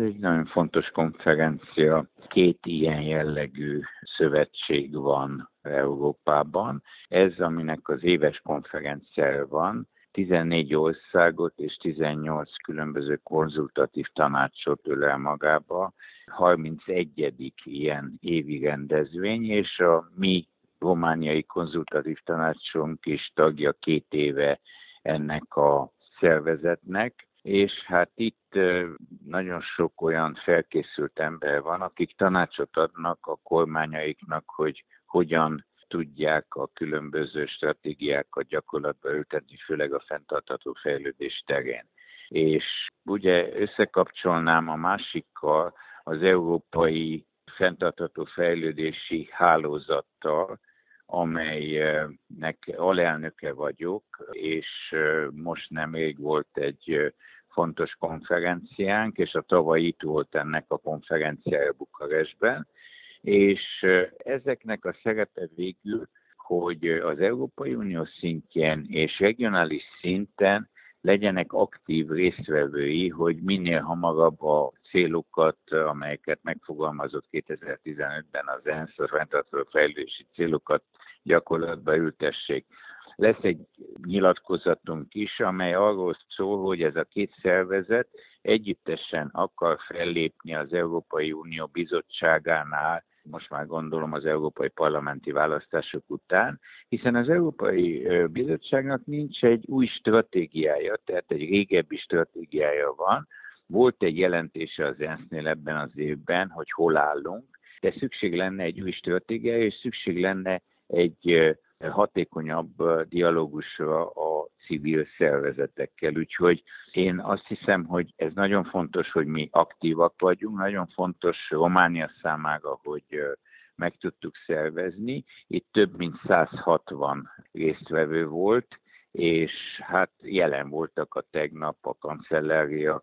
egy nagyon fontos konferencia. 2 ilyen jellegű szövetség van Európában. Ez, aminek az éves konferenciája van, 14 országot és 18 különböző konzultatív tanácsot öl magába. 31. ilyen évi rendezvény, és a mi romániai konzultatív tanácsunk is tagja 2 éve ennek a szervezetnek, és hát itt nagyon sok olyan felkészült ember van, akik tanácsot adnak a kormányaiknak, hogy hogyan tudják a különböző stratégiákat gyakorlatba ültetni, főleg a fenntartható fejlődés terén. És ugye összekapcsolnám a másikkal, az Európai Fenntartható Fejlődési Hálózattal, amelynek alelnöke vagyok, és most nemrég volt egy fontos konferenciánk, és a tavaly itt volt ennek a konferenciája Bukarestben, és ezeknek a szerepe végül, hogy az Európai Unió szintjén és regionális szinten legyenek aktív résztvevői, hogy minél hamarabb a célokat, amelyeket megfogalmazott 2015-ben az ENSZ, a fenntartható fejlődési célokat gyakorlatba ültessék. Lesz egy nyilatkozatunk is, amely arról szól, hogy ez a 2 szervezet együttesen akar fellépni az Európai Unió bizottságánál, most már gondolom az európai parlamenti választások után, hiszen az Európai Bizottságnak nincs egy új stratégiája, tehát egy régebbi stratégiája van. Volt egy jelentése az ENSZ-nél ebben az évben, hogy hol állunk, de szükség lenne egy új stratégiája, és szükség lenne egy hatékonyabb dialógusra a civil szervezetekkel. Úgyhogy én azt hiszem, hogy ez nagyon fontos, hogy mi aktívak vagyunk, nagyon fontos Románia számára, hogy meg tudtuk szervezni. Itt több mint 160 résztvevő volt, és hát jelen voltak a tegnap a kancellária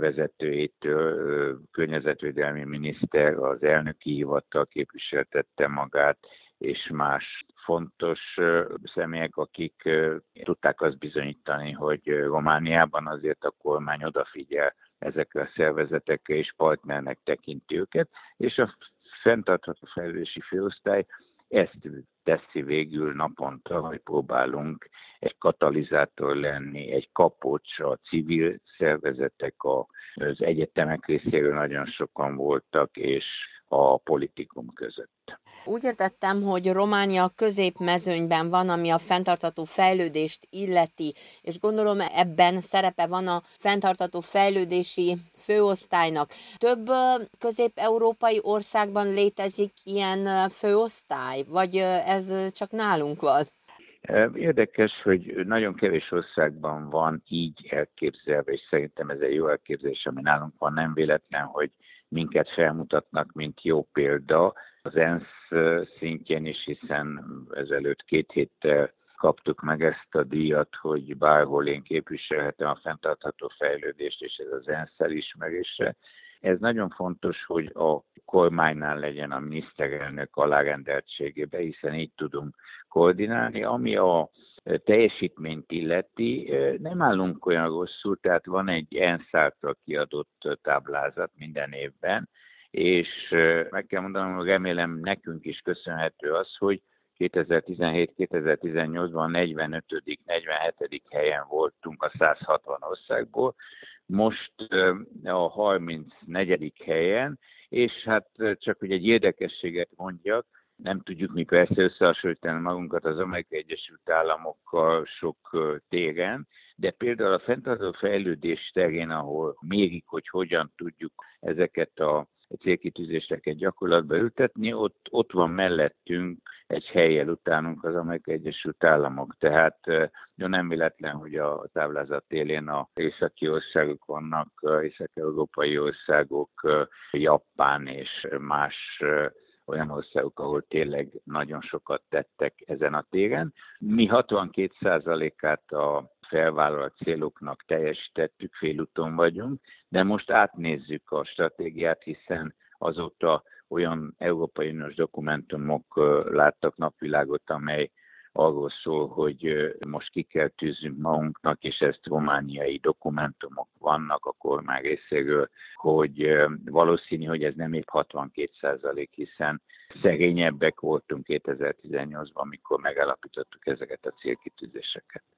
vezetőjétől, környezetvédelmi miniszter, az elnöki hivatal képviseltette magát, és más fontos személyek, akik tudták azt bizonyítani, hogy Romániában azért a kormány odafigyel ezekre a szervezetekre, és partnernek tekinti őket, és a fenntartható fejlődési főosztály ezt teszi végül naponta, hogy próbálunk egy katalizátor lenni, egy kapocs, a civil szervezetek, az egyetemek részéről nagyon sokan voltak, és a politikum között. Úgy értettem, hogy Románia középmezőnyben van, ami a fenntartható fejlődést illeti, és gondolom ebben szerepe van a fenntartható fejlődési főosztálynak. Több közép-európai országban létezik ilyen főosztály, vagy ez csak nálunk van? Érdekes, hogy nagyon kevés országban van így elképzelve, és szerintem ez egy jó elképzelés, ami nálunk van, nem véletlen, hogy minket felmutatnak, mint jó példa. Az ENSZ szintjén is, hiszen ezelőtt 2 héttel kaptuk meg ezt a díjat, hogy bárhol én képviselhetem a fenntartható fejlődést, és ez az ENSZ elismerése. Ez nagyon fontos, hogy a kormánynál legyen a miniszterelnök alárendeltségében, hiszen így tudunk koordinálni. Ami a teljesítményt illeti, nem állunk olyan rosszul, tehát van egy ENSZ által kiadott táblázat minden évben, és meg kell mondanom, hogy remélem nekünk is köszönhető az, hogy 2017-2018-ban 45. 47. helyen voltunk a 160 országból, most a 34. helyen, és hát csak hogy egy érdekességet mondjak, nem tudjuk mi persze összehasonlítani magunkat az Amerikai Egyesült Államokkal sok téren, de például a fenntartható fejlődés terén, ahol mérik, hogy hogyan tudjuk ezeket a célkitűzéseket gyakorlatba ültetni, ott van mellettünk egy hellyel utánunk az Amerikai Egyesült Államok. Tehát nem véletlen, hogy a táblázat élén a északi országok vannak, észak-európai országok, Japán és más olyan országok, ahol tényleg nagyon sokat tettek ezen a téren. Mi 62%-át a felvállalt céloknak teljesítettük, félúton vagyunk, de most átnézzük a stratégiát, hiszen azóta olyan Európai Uniós dokumentumok láttak napvilágot, amely arról szól, hogy most ki kell tűznünk magunknak, és ezt romániai dokumentumok vannak a kormány részéről, hogy valószínű, hogy ez nem épp 62%, hiszen szegényebbek voltunk 2018-ban, amikor megállapítottuk ezeket a célkitűzéseket.